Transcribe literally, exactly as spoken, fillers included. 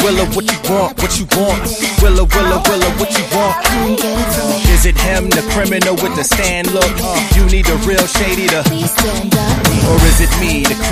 Willa, what you want, what you want? Willa, Willa, Willa, what you want? Come get it for me. Is it him, the criminal with the stand look? You need a real shady to, Please stand up. or is it me, the